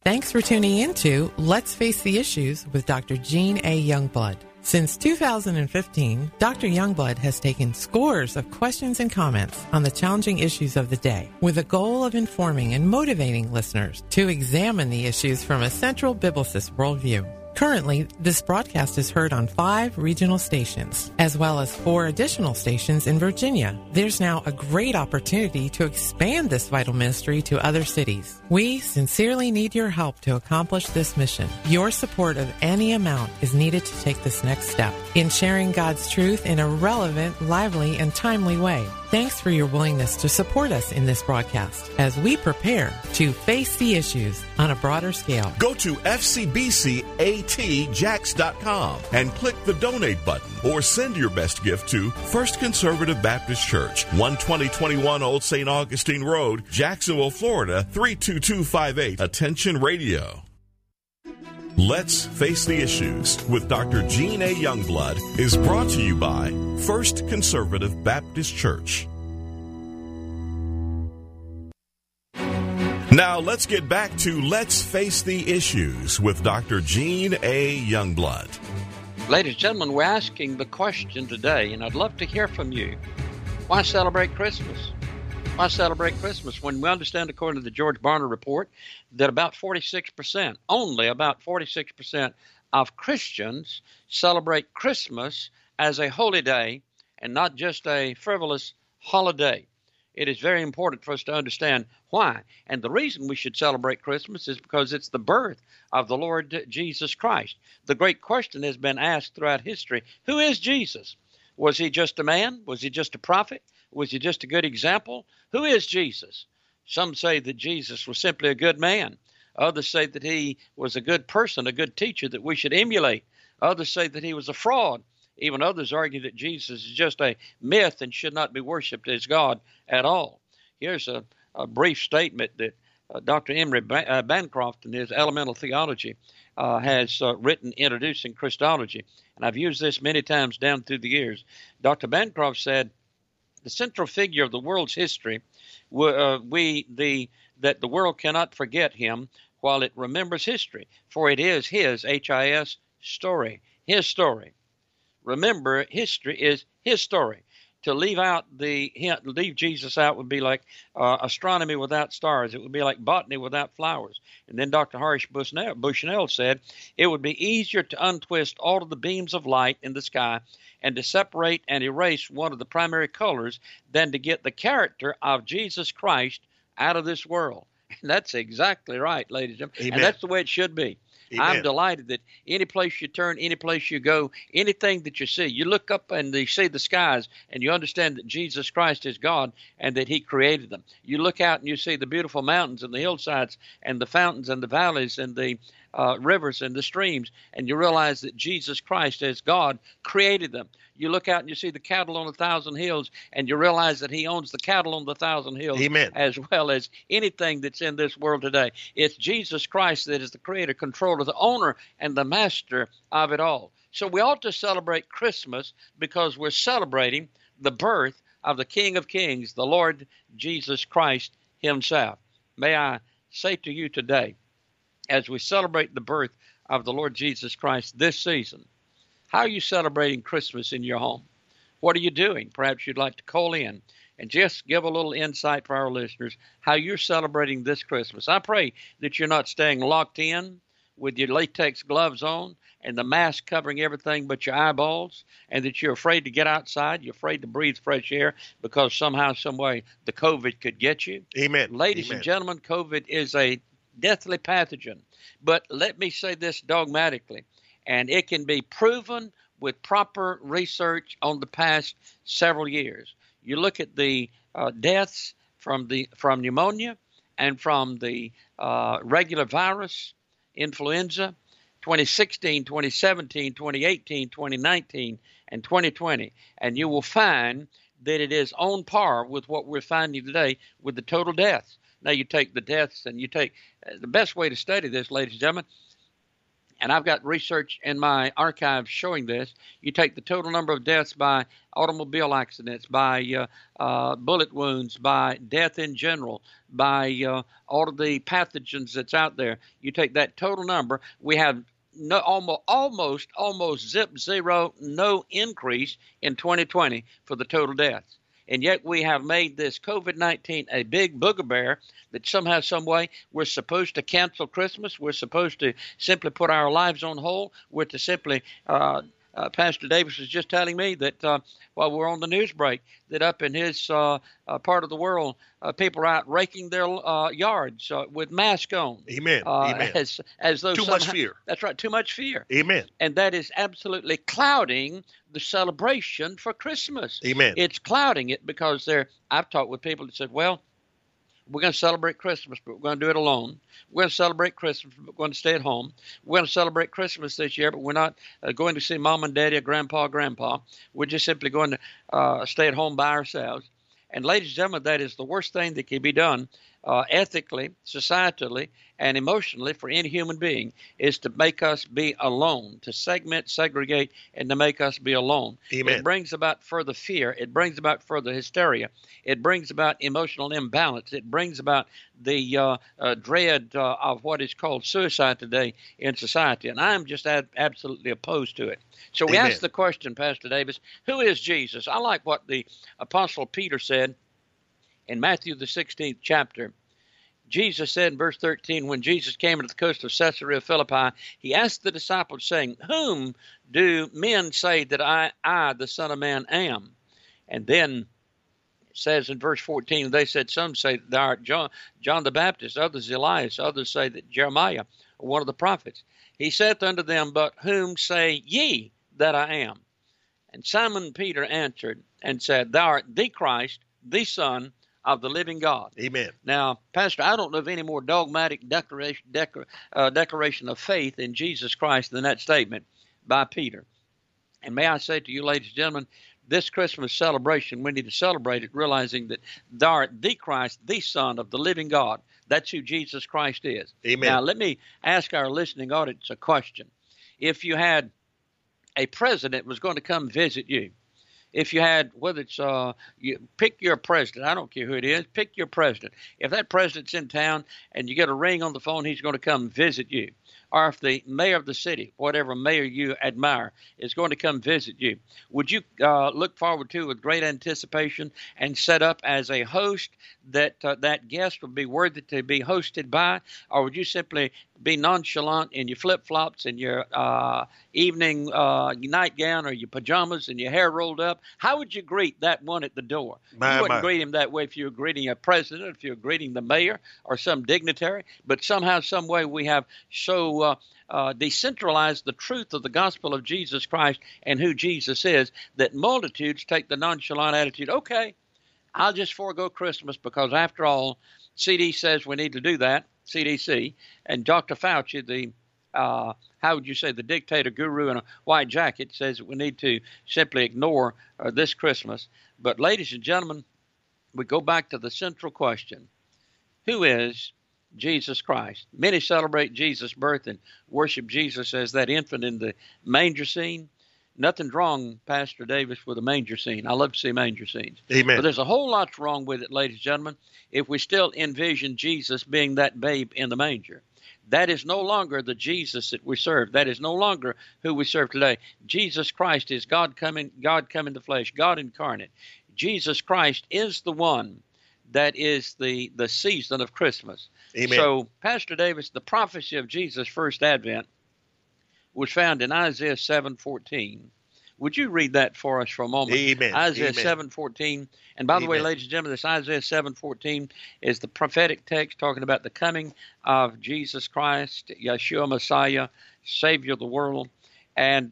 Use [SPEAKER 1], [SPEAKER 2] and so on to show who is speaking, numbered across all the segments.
[SPEAKER 1] Thanks for tuning in to Let's Face the Issues with Dr. Gene A. Youngblood. Since 2015, Dr. Youngblood has taken scores of questions and comments on the challenging issues of the day with the goal of informing and motivating listeners to examine the issues from a central biblicist worldview. Currently, this broadcast is heard on 5 regional stations, as well as 4 additional stations in Virginia. There's now a great opportunity to expand this vital ministry to other cities. We sincerely need your help to accomplish this mission. Your support of any amount is needed to take this next step in sharing God's truth in a relevant, lively, and timely way. Thanks for your willingness to support us in this broadcast as we prepare to face the issues on a broader scale.
[SPEAKER 2] Go to fcbcatjax.com and click the donate button or send your best gift to First Conservative Baptist Church, 12021 Old St. Augustine Road, Jacksonville, Florida, 32258. Attention Radio. Let's Face the Issues with Dr. Gene A. Youngblood is brought to you by First Conservative Baptist Church. Now let's get back to Let's Face the Issues with Dr. Gene A. Youngblood.
[SPEAKER 3] Ladies and gentlemen, we're asking the question today, and I'd love to hear from you. Why celebrate Christmas? Why celebrate Christmas when we understand, according to the George Barna report, that about 46%, only about 46% of Christians celebrate Christmas as a holy day and not just a frivolous holiday. It is very important for us to understand why. And the reason we should celebrate Christmas is because it's the birth of the Lord Jesus Christ. The great question has been asked throughout history, who is Jesus? Was he just a man? Was he just a prophet? Was he just a good example? Who is Jesus? Some say that Jesus was simply a good man. Others say that he was a good person, a good teacher that we should emulate. Others say that he was a fraud. Even others argue that Jesus is just a myth and should not be worshipped as God at all. Here's a brief statement that Dr. Emery Bancroft in his Elemental Theology has written introducing Christology. And I've used this many times down through the years. Dr. Bancroft said, the central figure of the world's history, that the world cannot forget him while it remembers history, for it is his, H-I-S, story, his story. Remember, history is his story. To leave Jesus out would be like astronomy without stars. It would be like botany without flowers. And then Dr. Horace Bushnell said, it would be easier to untwist all of the beams of light in the sky and to separate and erase one of the primary colors than to get the character of Jesus Christ out of this world. And that's exactly right, ladies and gentlemen. And that's the way it should be. Amen. I'm delighted that any place you turn, any place you go, anything that you see, you look up and you see the skies and you understand that Jesus Christ is God and that he created them. You look out and you see the beautiful mountains and the hillsides and the fountains and the valleys and the rivers and the streams, and you realize that Jesus Christ as God created them. You look out and you see the cattle on 1,000 hills, and you realize that he owns the cattle on the 1,000 hills. Amen. As well as anything that's in this world today. It's Jesus Christ that is the creator, controller, the owner, and the master of it all. So we ought to celebrate Christmas because we're celebrating the birth of the King of Kings, the Lord Jesus Christ himself. May I say to you today, as we celebrate the birth of the Lord Jesus Christ this season, how are you celebrating Christmas in your home? What are you doing? Perhaps you'd like to call in and just give a little insight for our listeners how you're celebrating this Christmas. I pray that you're not staying locked in with your latex gloves on and the mask covering everything but your eyeballs, and that you're afraid to get outside, you're afraid to breathe fresh air because somehow, some way, the COVID could get you. Amen. Ladies and gentlemen, COVID is a deathly pathogen. But let me say this dogmatically, and it can be proven with proper research on the past several years. You look at the deaths from pneumonia and from the regular virus, influenza, 2016, 2017, 2018, 2019, and 2020. And you will find that it is on par with what we're finding today with the total deaths. Now you take the deaths and you take the best way to study this, ladies and gentlemen, and I've got research in my archives showing this. You take the total number of deaths by automobile accidents, by bullet wounds, by death in general, by all of the pathogens that's out there. You take that total number, we have no, almost zip zero, no increase in 2020 for the total deaths. And yet we have made this COVID-19 a big booger that somehow, some way, we're supposed to cancel Christmas. We're supposed to simply put our lives on hold. We're to simply, Pastor Davis was just telling me that while we're on the news break, that up in his part of the world, people are out raking their yards with masks on.
[SPEAKER 4] Amen. Amen.
[SPEAKER 3] As though
[SPEAKER 4] too much fear.
[SPEAKER 3] That's right, too much fear.
[SPEAKER 4] Amen.
[SPEAKER 3] And that is absolutely clouding the celebration for Christmas.
[SPEAKER 4] Amen.
[SPEAKER 3] It's clouding it because I've talked with people that said, well, we're going to celebrate Christmas, but we're going to do it alone. We're going to celebrate Christmas, but we're going to stay at home. We're going to celebrate Christmas this year, but we're not going to see Mom and Daddy or Grandpa. We're just simply going to stay at home by ourselves. And ladies and gentlemen, that is the worst thing that can be done ethically, societally, and emotionally for any human being, is to make us be alone, to segment, segregate, and to make us be alone.
[SPEAKER 4] Amen.
[SPEAKER 3] It brings about further fear. It brings about further hysteria. It brings about emotional imbalance. It brings about the dread of what is called suicide today in society. And I'm just absolutely opposed to it. So we asked the question, Pastor Davis, who is Jesus? I like what the Apostle Peter said in Matthew, the 16th chapter. Jesus said in verse 13, when Jesus came into the coast of Caesarea Philippi, he asked the disciples, saying, whom do men say that I, the Son of Man, am? And then it says in verse 14, they said, some say that thou art John the Baptist, others Elias, others say that Jeremiah, or one of the prophets. He saith unto them, but whom say ye that I am? And Simon Peter answered and said, thou art the Christ, the Son of the living God.
[SPEAKER 4] Amen.
[SPEAKER 3] Now, Pastor, I don't know of any more dogmatic declaration of faith in Jesus Christ than that statement by Peter. And may I say to you, ladies and gentlemen, this Christmas celebration, we need to celebrate it realizing that thou art the Christ, the Son of the living God. That's who Jesus Christ is.
[SPEAKER 4] Amen.
[SPEAKER 3] Now, let me ask our listening audience a question. If you had a president was going to come visit you, if you had, whether it's, you pick your president, I don't care who it is, pick your president. If that president's in town and you get a ring on the phone, he's going to come visit you. Or if the mayor of the city, whatever mayor you admire, is going to come visit you, would you look forward to with great anticipation and set up as a host that that guest would be worthy to be hosted by? Or would you simply be nonchalant in your flip-flops and your evening nightgown or your pajamas and your hair rolled up? How would you greet that one at the door? You wouldn't greet him that way if you were greeting a president, if you were greeting the mayor or some dignitary. But somehow, some way, we have so decentralized the truth of the gospel of Jesus Christ and who Jesus is that multitudes take the nonchalant attitude, okay, I'll just forego Christmas because after all, CD says we need to do that, CDC, and Dr. Fauci, the how would you say, the dictator guru in a white jacket, says that we need to simply ignore this Christmas. But ladies and gentlemen, we go back to the central question. Who is Jesus Christ? Many celebrate Jesus' birth and worship Jesus as that infant in the manger scene. Nothing's wrong, Pastor Davis, with a manger scene. I love to see manger scenes.
[SPEAKER 4] Amen.
[SPEAKER 3] But there's a whole lot wrong with it, ladies and gentlemen, if we still envision Jesus being that babe in the manger. That is no longer the Jesus that we serve. That is no longer who we serve today. Jesus Christ is God come in the flesh, God incarnate. Jesus Christ is the one that is the season of Christmas.
[SPEAKER 4] Amen.
[SPEAKER 3] So, Pastor Davis, the prophecy of Jesus' first advent was found in Isaiah 7:14. Would you read that for us for a moment?
[SPEAKER 4] Amen.
[SPEAKER 3] Isaiah
[SPEAKER 4] Amen.
[SPEAKER 3] 7:14. And by the way, ladies and gentlemen, this Isaiah 7:14 is the prophetic text talking about the coming of Jesus Christ, Yeshua Messiah, Savior of the world. And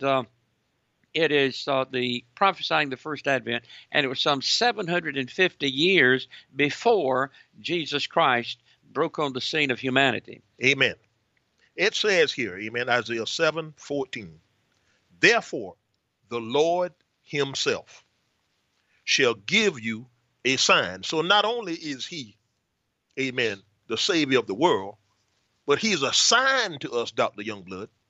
[SPEAKER 3] it is the prophesying the first advent, and it was some 750 years before Jesus Christ broke on the scene of humanity.
[SPEAKER 4] Amen. It says here, amen, Isaiah 7:14, therefore the Lord himself shall give you a sign. So not only is he, amen, the Savior of the world, but he's a sign to us, Dr. Youngblood,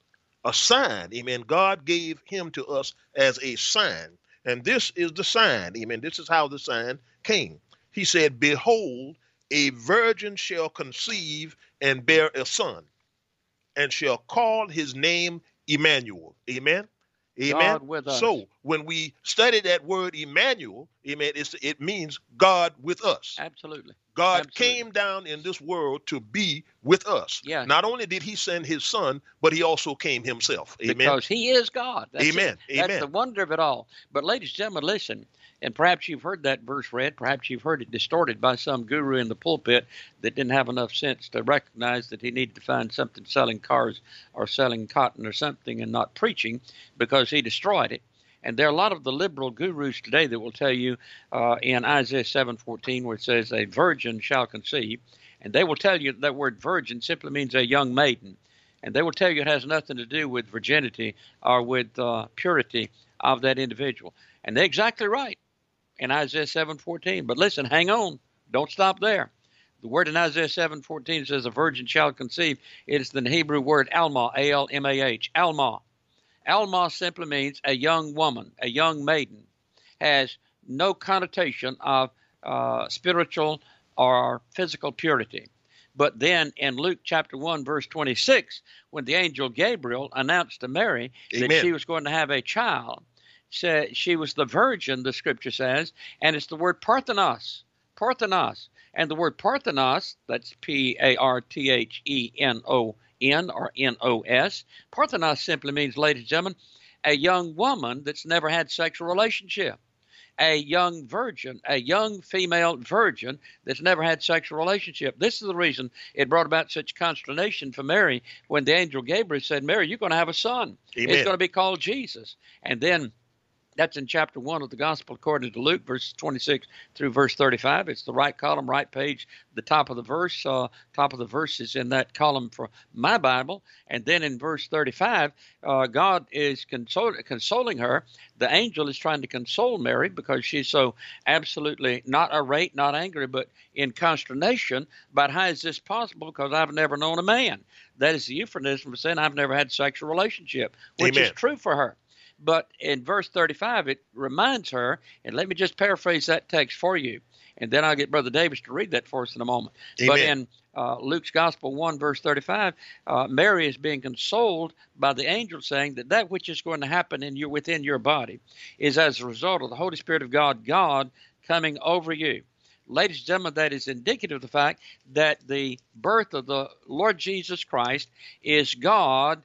[SPEAKER 4] A sign, amen. God gave him to us as a sign. And this is the sign, amen. This is how the sign came. He said, behold, a virgin shall conceive and bear a son, and shall call his name Emmanuel. Amen. Amen.
[SPEAKER 3] God with us.
[SPEAKER 4] So when we study that word Emmanuel, amen, it means God with us.
[SPEAKER 3] Absolutely.
[SPEAKER 4] God
[SPEAKER 3] Absolutely.
[SPEAKER 4] came down in this world to be with us.
[SPEAKER 3] Yeah.
[SPEAKER 4] Not only did he send his son, but he also came himself. Amen.
[SPEAKER 3] Because he is God. That's
[SPEAKER 4] Amen.
[SPEAKER 3] it. That's
[SPEAKER 4] Amen.
[SPEAKER 3] the wonder of it all. But ladies and gentlemen, listen, and perhaps you've heard that verse read, perhaps you've heard it distorted by some guru in the pulpit that didn't have enough sense to recognize that he needed to find something selling cars or selling cotton or something and not preaching, because he destroyed it. And there are a lot of the liberal gurus today that will tell you in Isaiah 7:14, where it says, a virgin shall conceive, and they will tell you that word virgin simply means a young maiden. And they will tell you it has nothing to do with virginity or with purity of that individual. And they're exactly right in Isaiah 7:14. But listen, hang on. Don't stop there. The word in Isaiah 7:14 says, a virgin shall conceive. It is the Hebrew word almah, A-L-M-A-H, almah. Almah simply means a young woman, a young maiden. Has no connotation of spiritual or physical purity. But then in Luke chapter 1, verse 26, when the angel Gabriel announced to Mary that
[SPEAKER 4] Amen.
[SPEAKER 3] she was going to have a child, said she was the virgin, the scripture says, and it's the word Parthenos, Parthenos. And the word Parthenos, that's P-A-R-T-H-E-N-O-N or N-O-S. Parthenos simply means, ladies and gentlemen, a young woman that's never had sexual relationship. A young virgin, a young female virgin that's never had sexual relationship. This is the reason it brought about such consternation for Mary when the angel Gabriel said, Mary, you're going to have a son.
[SPEAKER 4] Amen.
[SPEAKER 3] It's going to be called Jesus. And then that's in chapter 1 of the Gospel according to Luke, verses 26 through verse 35. It's the right column, right page, the top of the verse. Top of the verse is in that column for my Bible. And then in verse 35, God is consoling her. The angel is trying to console Mary because she's so absolutely not irate, not angry, but in consternation about how is this possible, because I've never known a man. That is the euphemism for saying I've never had a sexual relationship, which
[SPEAKER 4] Amen.
[SPEAKER 3] is true for her. But in verse 35, it reminds her, and let me just paraphrase that text for you, and then I'll get Brother Davis to read that for us in a moment.
[SPEAKER 4] Amen.
[SPEAKER 3] But in Luke's Gospel 1, verse 35, Mary is being consoled by the angel saying that which is going to happen within your body is as a result of the Holy Spirit of God coming over you. Ladies and gentlemen, that is indicative of the fact that the birth of the Lord Jesus Christ is God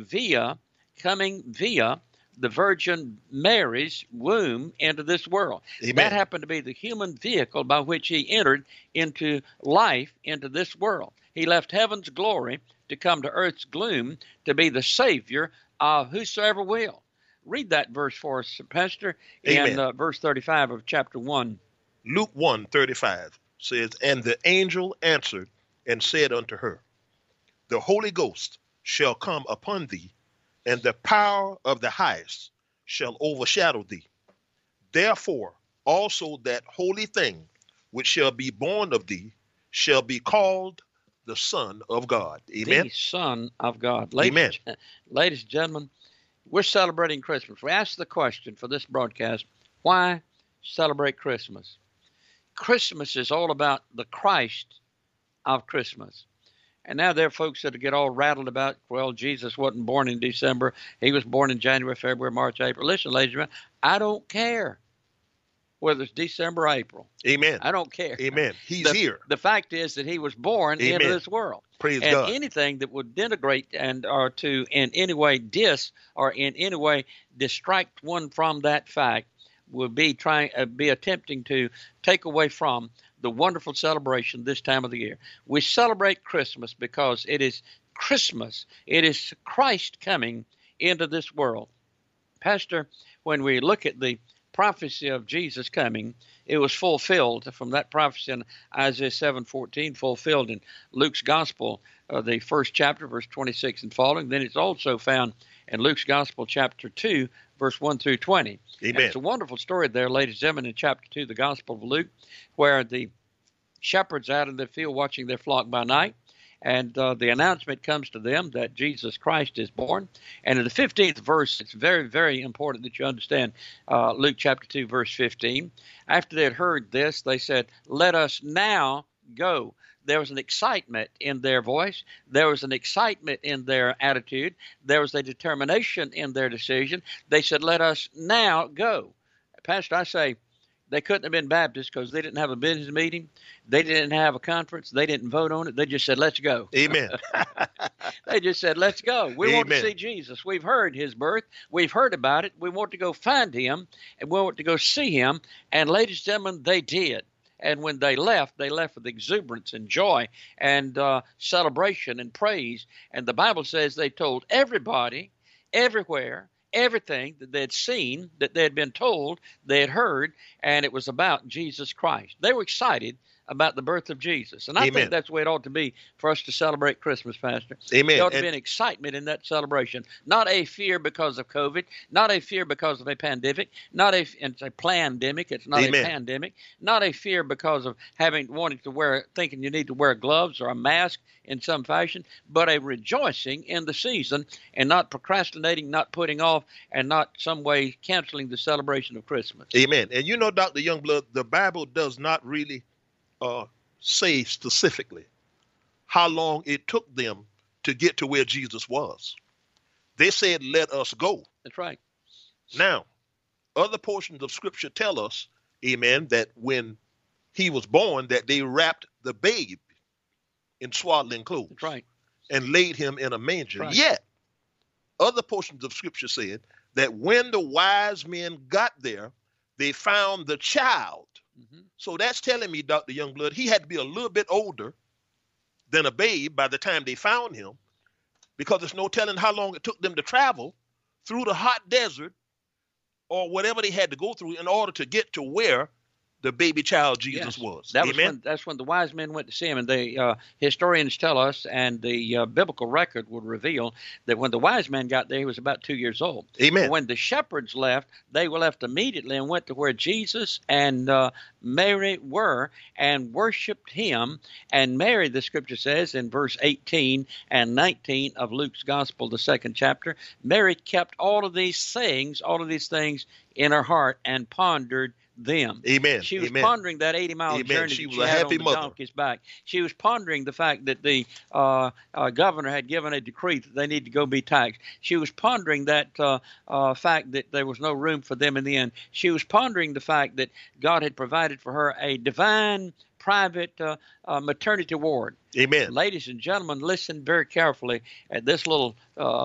[SPEAKER 3] coming via the Virgin Mary's womb into this world.
[SPEAKER 4] Amen.
[SPEAKER 3] That happened to be the human vehicle by which he entered into life, into this world. He left heaven's glory to come to earth's gloom to be the Savior of whosoever will. Read that verse for us, Pastor, in verse 35 of chapter 1.
[SPEAKER 4] Luke 1:35 says, and the angel answered and said unto her, the Holy Ghost shall come upon thee, and the power of the highest shall overshadow thee. Therefore also that holy thing which shall be born of thee shall be called the Son of God. Amen.
[SPEAKER 3] The Son of God.
[SPEAKER 4] Amen.
[SPEAKER 3] Ladies and gentlemen, we're celebrating Christmas. We asked the question for this broadcast, why celebrate Christmas? Christmas is all about the Christ of Christmas. And now there are folks that get all rattled about, well, Jesus wasn't born in December. He was born in January, February, March, April. Listen, ladies and gentlemen, I don't care whether it's December or April.
[SPEAKER 4] Amen.
[SPEAKER 3] I don't care.
[SPEAKER 4] Amen. He's here.
[SPEAKER 3] The fact is that he was born into this world.
[SPEAKER 4] Praise
[SPEAKER 3] and
[SPEAKER 4] God.
[SPEAKER 3] Anything that would denigrate or to in any way or in any way distract one from that fact would be attempting to take away from the wonderful celebration this time of the year. We celebrate Christmas because it is Christmas. It is Christ coming into this world. Pastor, when we look at the prophecy of Jesus coming, it was fulfilled from that prophecy in Isaiah 7:14, fulfilled in Luke's Gospel, the first chapter, verse 26 and following. Then it's also found in Luke's Gospel, chapter 2, verse 1 through 20.
[SPEAKER 4] Amen.
[SPEAKER 3] And it's a wonderful story there, ladies and gentlemen, in chapter 2, the Gospel of Luke, where the shepherds out in the field watching their flock by night, and the announcement comes to them that Jesus Christ is born. And in the 15th verse, it's very, very important that you understand Luke chapter 2, verse 15. After they had heard this, they said, "Let us now go." There was an excitement in their voice. There was an excitement in their attitude. There was a determination in their decision. They said, "Let us now go." Pastor, I say they couldn't have been Baptists because they didn't have a business meeting. They didn't have a conference. They didn't vote on it. They just said, "Let's go."
[SPEAKER 4] Amen.
[SPEAKER 3] They just said, "Let's go. We want to
[SPEAKER 4] Amen.
[SPEAKER 3] see Jesus. We've heard his birth. We've heard about it. We want to go find him, and we want to go see him." And ladies and gentlemen, they did. And when they left with exuberance and joy and celebration and praise. And the Bible says they told everybody, everywhere, everything that they had seen, that they had been told, they had heard, and it was about Jesus Christ. They were excited about the birth of Jesus. And I
[SPEAKER 4] Amen.
[SPEAKER 3] think that's the way it ought to be for us to celebrate Christmas, Pastor.
[SPEAKER 4] Amen.
[SPEAKER 3] There ought to
[SPEAKER 4] And-
[SPEAKER 3] be an excitement in that celebration, not a fear because of COVID, not a fear because of a pandemic, it's a plandemic, it's not
[SPEAKER 4] Amen.
[SPEAKER 3] a pandemic, not a fear because of thinking you need to wear gloves or a mask in some fashion, but a rejoicing in the season and not procrastinating, not putting off, and not some way canceling the celebration of Christmas.
[SPEAKER 4] Amen. And you know, Dr. Youngblood, the Bible does not really say specifically how long it took them to get to where Jesus was. They said, "Let us go."
[SPEAKER 3] That's right.
[SPEAKER 4] Now, other portions of Scripture tell us, amen, that when he was born, that they wrapped the babe in swaddling clothes.
[SPEAKER 3] That's right.
[SPEAKER 4] And laid him in a manger.
[SPEAKER 3] Right.
[SPEAKER 4] Yet, other portions of Scripture said that when the wise men got there, they found the child.
[SPEAKER 3] Mm-hmm.
[SPEAKER 4] So that's telling me, Dr. Youngblood, he had to be a little bit older than a babe by the time they found him, because there's no telling how long it took them to travel through the hot desert or whatever they had to go through in order to get to where the baby child Jesus was. Amen.
[SPEAKER 3] That's when the wise men went to see him, and the historians tell us, and the biblical record would reveal that when the wise men got there, he was about 2 years old.
[SPEAKER 4] Amen.
[SPEAKER 3] When the shepherds left, they were left immediately and went to where Jesus and Mary were and worshipped him. And Mary, the Scripture says in verse 18 and 19 of Luke's Gospel, the 2nd chapter, Mary kept all of these things in her heart and pondered them.
[SPEAKER 4] Amen.
[SPEAKER 3] She was
[SPEAKER 4] Amen.
[SPEAKER 3] pondering that 80-mile
[SPEAKER 4] Amen.
[SPEAKER 3] journey
[SPEAKER 4] She
[SPEAKER 3] that
[SPEAKER 4] was
[SPEAKER 3] she
[SPEAKER 4] a
[SPEAKER 3] had
[SPEAKER 4] happy
[SPEAKER 3] on the
[SPEAKER 4] mother.
[SPEAKER 3] donkey's back. She was pondering the fact that the governor had given a decree that they need to go be taxed. She was pondering that fact that there was no room for them in the inn. She was pondering the fact that God had provided for her a divine private maternity ward.
[SPEAKER 4] Amen.
[SPEAKER 3] Ladies and gentlemen, listen very carefully at this little,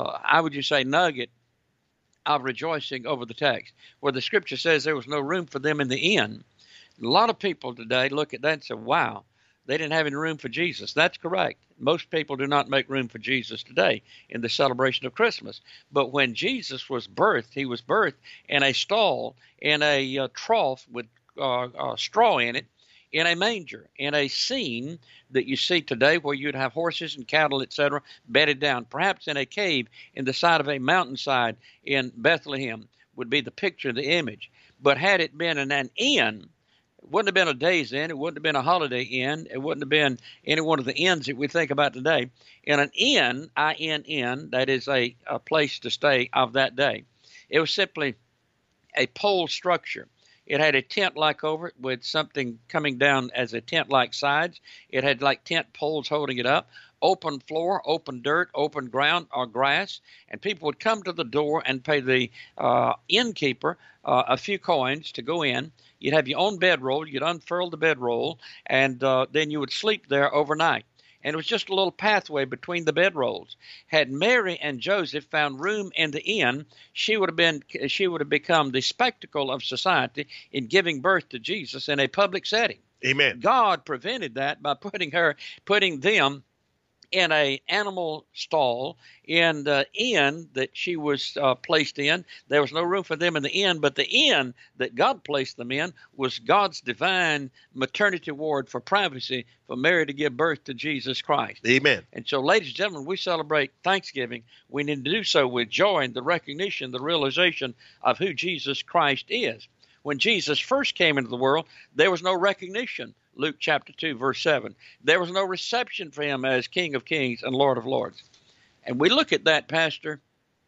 [SPEAKER 3] nugget of rejoicing over the text, where the Scripture says there was no room for them in the inn. A lot of people today look at that and say, "Wow, they didn't have any room for Jesus." That's correct. Most people do not make room for Jesus today in the celebration of Christmas. But when Jesus was birthed, he was birthed in a stall, in a trough with straw in it, in a manger, in a scene that you see today where you'd have horses and cattle, etc., bedded down. Perhaps in a cave in the side of a mountainside in Bethlehem would be the picture, the image. But had it been in an inn, it wouldn't have been a day's inn, it wouldn't have been a holiday inn, it wouldn't have been any one of the inns that we think about today. In an inn, I-N-N, that is a place to stay of that day, it was simply a pole structure. It had a tent-like over it with something coming down as a tent-like sides. It had like tent poles holding it up. Open floor, open dirt, open ground or grass. And people would come to the door and pay the innkeeper a few coins to go in. You'd have your own bedroll. You'd unfurl the bedroll, and then you would sleep there overnight. And it was just a little pathway between the bedrolls. Had Mary and Joseph found room in the inn, she would have become the spectacle of society in giving birth to Jesus in a public setting.
[SPEAKER 4] Amen.
[SPEAKER 3] God prevented that by putting them in a animal stall in the inn that she was placed in. There was no room for them in the inn, but the inn that God placed them in was God's divine maternity ward for privacy for Mary to give birth to Jesus Christ.
[SPEAKER 4] Amen.
[SPEAKER 3] And so, ladies and gentlemen, we celebrate Thanksgiving. We need to do so with joy and the recognition, the realization of who Jesus Christ is. When Jesus first came into the world, there was no recognition. Luke chapter 2, verse 7. There was no reception for him as King of Kings and Lord of Lords. And we look at that, Pastor,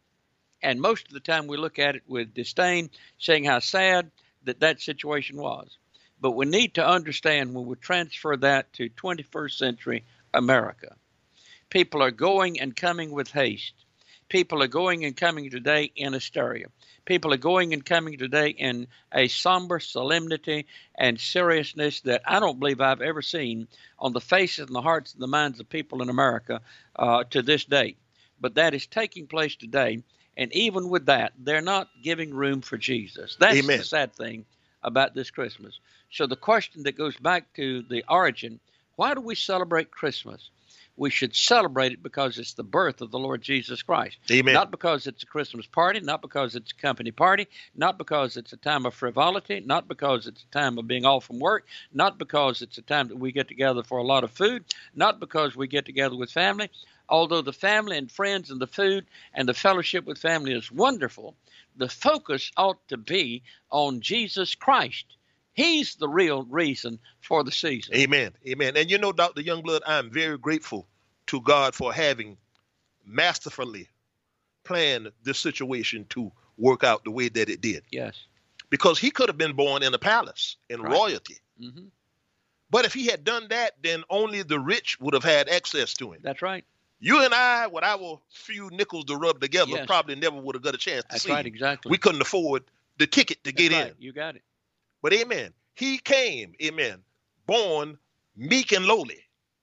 [SPEAKER 3] and most of the time we look at it with disdain, saying how sad that situation was. But we need to understand when we transfer that to 21st century America, people are going and coming with haste. People are going and coming today in hysteria. People are going and coming today in a somber solemnity and seriousness that I don't believe I've ever seen on the faces and the hearts and the minds of people in America to this day. But that is taking place today, and even with that, they're not giving room for Jesus. That's
[SPEAKER 4] Amen.
[SPEAKER 3] The sad thing about this Christmas. So the question that goes back to the origin, why do we celebrate Christmas? We should celebrate it because it's the birth of the Lord Jesus Christ.
[SPEAKER 4] Amen.
[SPEAKER 3] Not because it's a Christmas party, not because it's a company party, not because it's a time of frivolity, not because it's a time of being off from work, not because it's a time that we get together for a lot of food, not because we get together with family. Although the family and friends and the food and the fellowship with family is wonderful, the focus ought to be on Jesus Christ. He's the real reason for the season.
[SPEAKER 4] Amen. Amen. And you know, Dr. Youngblood, I'm very grateful to God for having masterfully planned this situation to work out the way that it did.
[SPEAKER 3] Yes.
[SPEAKER 4] Because he could have been born in a palace in royalty.
[SPEAKER 3] Mm-hmm.
[SPEAKER 4] But if he had done that, then only the rich would have had access to him.
[SPEAKER 3] That's right.
[SPEAKER 4] You and I, with our few nickels to rub together,
[SPEAKER 3] Yes.
[SPEAKER 4] probably never would have got a chance to
[SPEAKER 3] That's
[SPEAKER 4] see
[SPEAKER 3] right,
[SPEAKER 4] him.
[SPEAKER 3] exactly.
[SPEAKER 4] We couldn't afford the ticket to get
[SPEAKER 3] That's right.
[SPEAKER 4] in.
[SPEAKER 3] You got it.
[SPEAKER 4] But amen, he came, amen, born meek and lowly,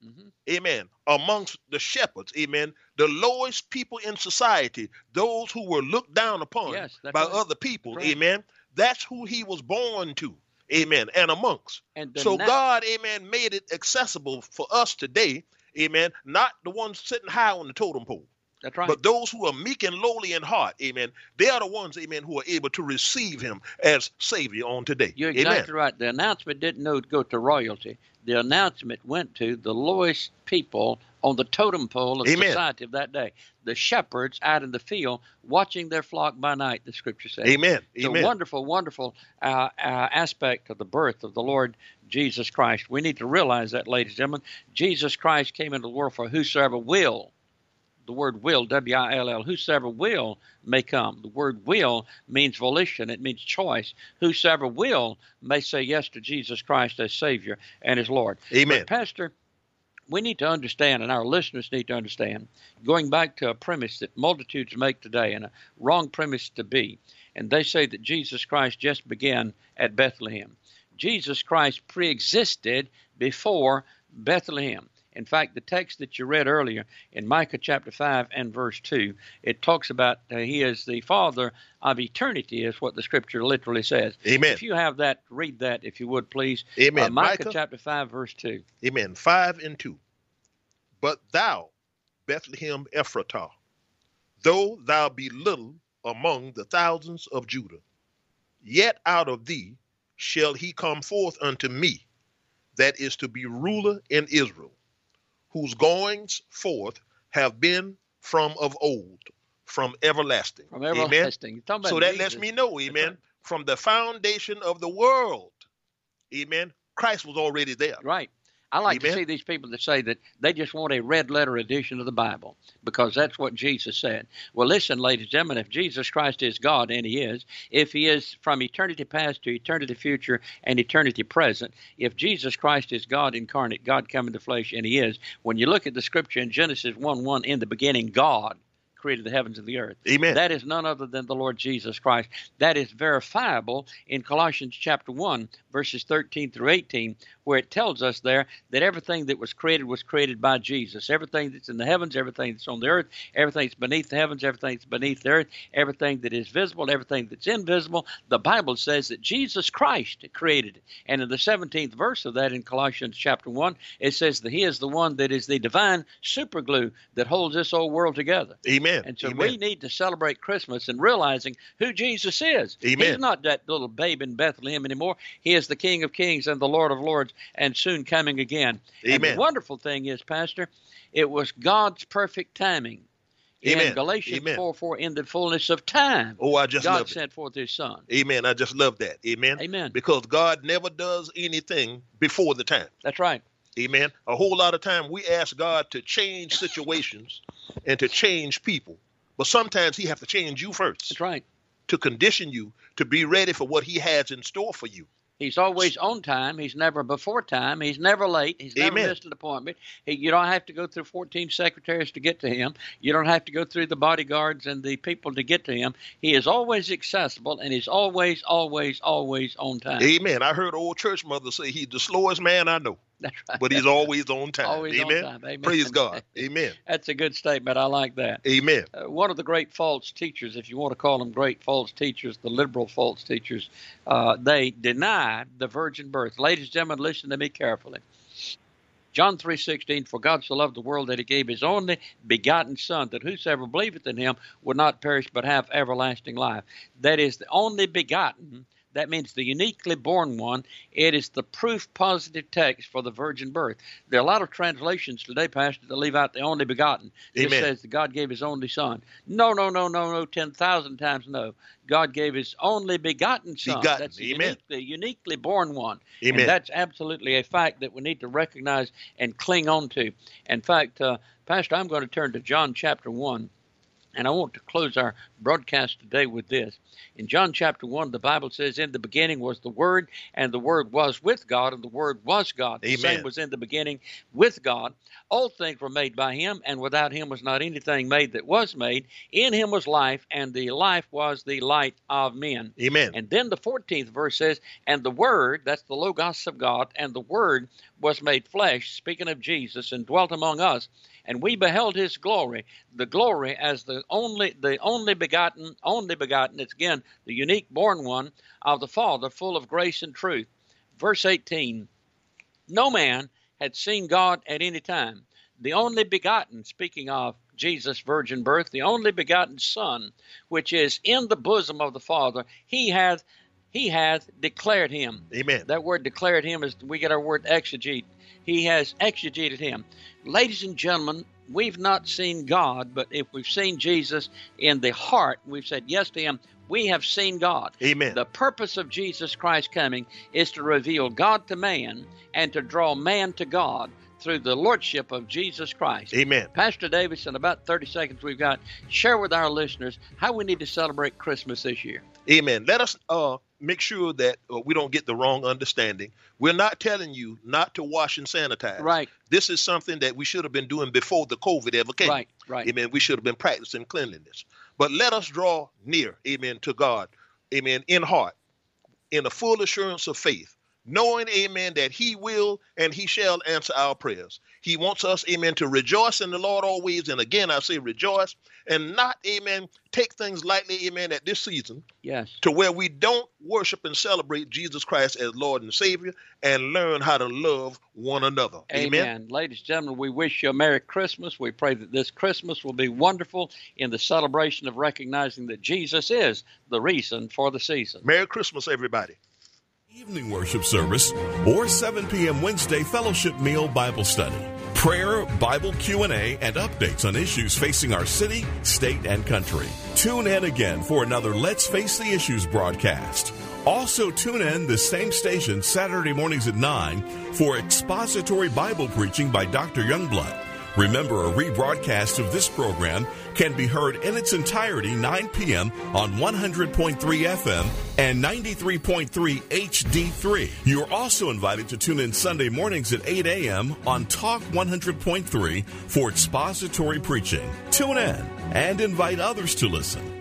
[SPEAKER 4] amen, amongst the shepherds, amen, the lowest people in society, those who were looked down upon by other people, amen. That's who he was born to, amen, and amongst. So God, amen, made it accessible for us today, amen, not the ones sitting high on the totem pole.
[SPEAKER 3] That's right.
[SPEAKER 4] But those who are meek and lowly in heart, amen, they are the ones, amen, who are able to receive him as Savior on today.
[SPEAKER 3] You're exactly right. The announcement didn't go to royalty. The announcement went to the lowest people on the totem pole of society of that day. The shepherds out in the field watching their flock by night, the scripture says.
[SPEAKER 4] Amen.
[SPEAKER 3] It's a wonderful, wonderful aspect of the birth of the Lord Jesus Christ. We need to realize that, ladies and gentlemen. Jesus Christ came into the world for whosoever will. The word will, W-I-L-L, whosoever will may come. The word will means volition. It means choice. Whosoever will may say yes to Jesus Christ as Savior and as Lord.
[SPEAKER 4] Amen.
[SPEAKER 3] But Pastor, we need to understand, and our listeners need to understand, going back to a premise that multitudes make today, and a wrong premise to be, and they say that Jesus Christ just began at Bethlehem. Jesus Christ preexisted before Bethlehem. In fact, the text that you read earlier in Micah chapter 5 and verse 2, it talks about he is the Father of eternity, is what the scripture literally says.
[SPEAKER 4] Amen.
[SPEAKER 3] If you have that, read that if you would, please.
[SPEAKER 4] Amen.
[SPEAKER 3] Micah chapter 5, verse 2.
[SPEAKER 4] Amen. 5 and 2. But thou, Bethlehem Ephratah, though thou be little among the thousands of Judah, yet out of thee shall he come forth unto me, that is to be ruler in Israel, whose goings forth have been from of old, from everlasting.
[SPEAKER 3] From everlasting.
[SPEAKER 4] Amen. So that lets me know, amen, right, from the foundation of the world, amen, Christ was already there.
[SPEAKER 3] Right. I like to see these people that say that they just want a red letter edition of the Bible because that's what Jesus said. Well, listen, ladies and gentlemen, if Jesus Christ is God, and he is, if he is from eternity past to eternity future and eternity present, if Jesus Christ is God incarnate, God come in the flesh, and he is, when you look at the scripture in Genesis 1:1, in the beginning, God created the heavens and the earth.
[SPEAKER 4] Amen.
[SPEAKER 3] That is none other than the Lord Jesus Christ. That is verifiable in Colossians chapter 1, verses 13 through 18, where it tells us there that everything that was created by Jesus. Everything that's in the heavens, everything that's on the earth, everything that's beneath the heavens, everything that's beneath the earth, everything that is visible, everything that's invisible. The Bible says that Jesus Christ created it. And in the 17th verse of that in Colossians chapter 1, it says that he is the one that is the divine superglue that holds this whole world together.
[SPEAKER 4] Amen.
[SPEAKER 3] And so we need to celebrate Christmas and realizing who Jesus is.
[SPEAKER 4] Amen.
[SPEAKER 3] He's not that little babe in Bethlehem anymore. He is the King of Kings and the Lord of Lords, and soon coming again.
[SPEAKER 4] Amen.
[SPEAKER 3] And the wonderful thing is, Pastor, it was God's perfect timing.
[SPEAKER 4] Amen.
[SPEAKER 3] In Galatians
[SPEAKER 4] Amen.
[SPEAKER 3] 4:4, in the fullness of time,
[SPEAKER 4] Oh, I just
[SPEAKER 3] God
[SPEAKER 4] love it.
[SPEAKER 3] sent forth his son.
[SPEAKER 4] Amen. I just love that. Amen.
[SPEAKER 3] Amen.
[SPEAKER 4] Because God never does anything before the time.
[SPEAKER 3] That's right.
[SPEAKER 4] Amen. A whole lot of time we ask God to change situations and to change people. But sometimes he has to change you first.
[SPEAKER 3] That's right.
[SPEAKER 4] To condition you to be ready for what he has in store for you.
[SPEAKER 3] He's always on time. He's never before time. He's never late. He's never
[SPEAKER 4] Amen.
[SPEAKER 3] missed an appointment. You don't have to go through 14 secretaries to get to him. You don't have to go through the bodyguards and the people to get to him. He is always accessible, and he's always, always, always on time.
[SPEAKER 4] Amen. I heard old church mother say he's the slowest man I know.
[SPEAKER 3] That's right.
[SPEAKER 4] But he's always on time.
[SPEAKER 3] Always
[SPEAKER 4] Amen.
[SPEAKER 3] on time. Amen.
[SPEAKER 4] Praise God. Amen.
[SPEAKER 3] That's a good statement. I like that.
[SPEAKER 4] Amen.
[SPEAKER 3] One of the great false teachers, if you want to call them great false teachers, the liberal false teachers, they deny the virgin birth. Ladies and gentlemen, listen to me carefully. John 3:16, for God so loved the world that he gave his only begotten Son, that whosoever believeth in him would not perish but have everlasting life. That is the only begotten. That means the uniquely born one. It is the proof positive text for the virgin birth. There are a lot of translations today, Pastor, that leave out the only begotten. It says that God gave his only son. No, 10,000 times no. God gave his only begotten son. That's the uniquely born one.
[SPEAKER 4] Amen.
[SPEAKER 3] And that's absolutely a fact that we need to recognize and cling on to. In fact, Pastor, I'm going to turn to John chapter 1. And I want to close our broadcast today with this. In John chapter 1, the Bible says, in the beginning was the Word, and the Word was with God, and the Word was God. The same was in the beginning with God. All things were made by him, and without him was not anything made that was made. In him was life, and the life was the light of men.
[SPEAKER 4] Amen.
[SPEAKER 3] And then the 14th verse says, and the Word, that's the Logos of God, and the Word was made flesh, speaking of Jesus, and dwelt among us. And we beheld his glory, the glory as the only begotten, it's again the unique born one of the Father, full of grace and truth. Verse 18, no man had seen God at any time. The only begotten, speaking of Jesus' virgin birth, the only begotten Son, which is in the bosom of the Father, he hath declared him.
[SPEAKER 4] Amen.
[SPEAKER 3] That word declared him is, we get our word exegete. He has exegeted him. Ladies and gentlemen, we've not seen God, but if we've seen Jesus in the heart, we've said yes to him, we have seen God.
[SPEAKER 4] Amen.
[SPEAKER 3] The purpose of Jesus Christ coming is to reveal God to man and to draw man to God through the lordship of Jesus Christ.
[SPEAKER 4] Amen.
[SPEAKER 3] Pastor Davis, in about 30 seconds we've got, share with our listeners how we need to celebrate Christmas this year.
[SPEAKER 4] Amen. Let us make sure that we don't get the wrong understanding. We're not telling you not to wash and sanitize.
[SPEAKER 3] Right.
[SPEAKER 4] This is something that we should have been doing before the COVID ever came.
[SPEAKER 3] Right.
[SPEAKER 4] Amen. We should have been practicing cleanliness. But let us draw near, amen, to God, amen, in heart, in a full assurance of faith, knowing, amen, that he will and he shall answer our prayers. He wants us, amen, to rejoice in the Lord always. And again, I say rejoice and not, amen, take things lightly, amen, at this season.
[SPEAKER 3] Yes.
[SPEAKER 4] To where we don't worship and celebrate Jesus Christ as Lord and Savior and learn how to love one another. Amen.
[SPEAKER 3] Ladies and gentlemen, we wish you a Merry Christmas. We pray that this Christmas will be wonderful in the celebration of recognizing that Jesus is the reason for the season.
[SPEAKER 4] Merry Christmas, everybody.
[SPEAKER 2] Evening worship service or 7 p.m. Wednesday fellowship meal Bible study, prayer, Bible Q&A, and updates on issues facing our city, state, and country. Tune in again for another Let's Face the Issues broadcast. Also tune in the same station Saturday mornings at 9 for expository Bible preaching by Dr. Youngblood. Remember, a rebroadcast of this program can be heard in its entirety 9 p.m. on 100.3 FM and 93.3 HD3. You're also invited to tune in Sunday mornings at 8 a.m. on Talk 100.3 for expository preaching. Tune in and invite others to listen.